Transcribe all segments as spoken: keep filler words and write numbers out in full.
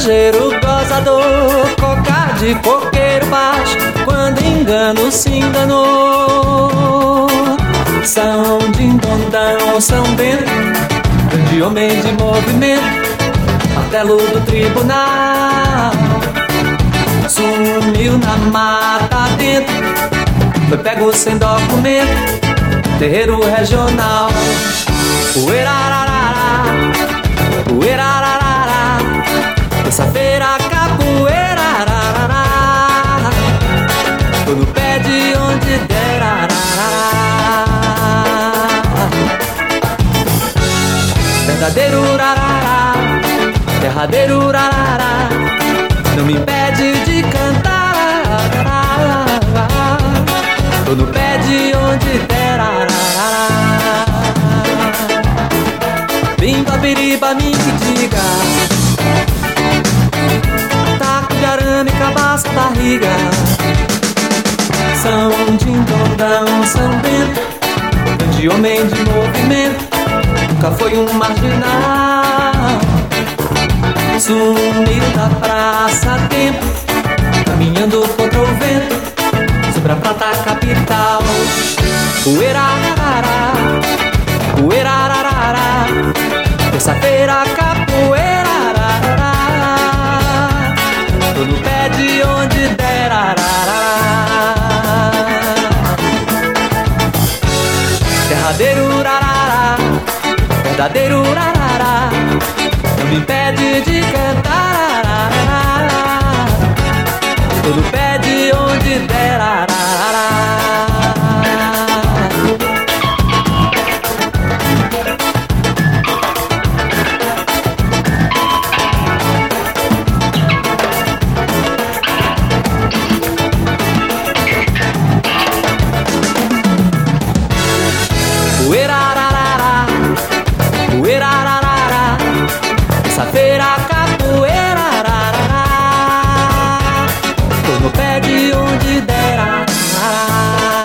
estrangeiro gozador, cocarde, coqueiro baixo, quando engano se enganou. São Dindondão, São Bento, grande homem de movimento, martelo do tribunal. Sumiu na mata dentro, foi pego sem documento, terreiro regional. Uerararara, uerararara, terça-feira capoeira, ararará. Tô no pé de onde der, ararará. Verdadeiro urarará, derradeiro urarará, não me impede de cantar, ararará. Tô no pé de onde der, ararará. Bimba, biriba, me diga, taco de arame, cabaça, barriga. São Dindondão, São Bento, grande homem de movimento, nunca foi um marginal. Sumiu da praça a tempo, caminhando contra o vento, sobre a prata capital. Uerararara, uerararara, terça-feira capoeira, ararará. Tô no pé de onde der, ararará. Derradeiro urarará, verdadeiro urarará, não me impede de cantar, ararará. Tô no pé de onde der, ararará. Uerararara, uerararara, terça-feira capoeira, ararará. Tô no pé de onde der, ararará.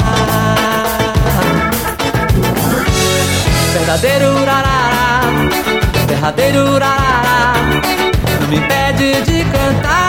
Verdadeiro urarará, derradeiro urarará, não me impede de cantar.